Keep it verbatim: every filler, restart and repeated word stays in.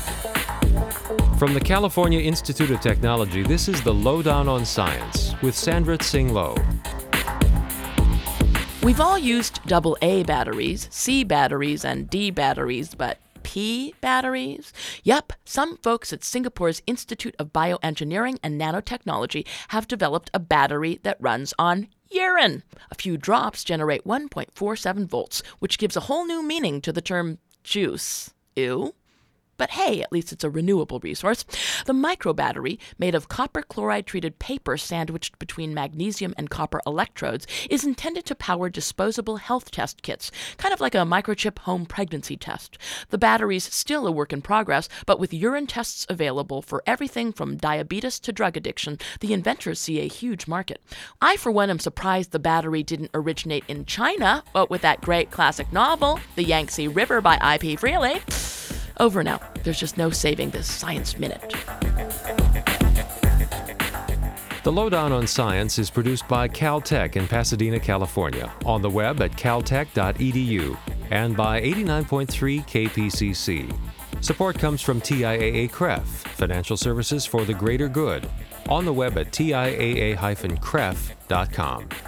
From the California Institute of Technology, this is the Lowdown on Science with Sandra Tsing Loh. We've all used double A batteries, C batteries, and D batteries, but P batteries? Yep, some folks at Singapore's Institute of Bioengineering and Nanotechnology have developed a battery that runs on urine. A few drops generate one point four seven volts, which gives a whole new meaning to the term juice. Ew. But hey, at least it's a renewable resource. The microbattery, made of copper chloride-treated paper sandwiched between magnesium and copper electrodes, is intended to power disposable health test kits, kind of like a microchip home pregnancy test. The battery's still a work in progress, but with urine tests available for everything from diabetes to drug addiction, the inventors see a huge market. I, for one, am surprised the battery didn't originate in China, but with that great classic novel, The Yangtze River by I P Freely. Over now. There's just no saving this Science Minute. The Lowdown on Science is produced by Caltech in Pasadena, California, on the web at caltech dot e d u, and by eighty-nine point three K P C C. Support comes from T I A A C R E F, Financial Services for the Greater Good, on the web at T I A A dash C R E F dot com.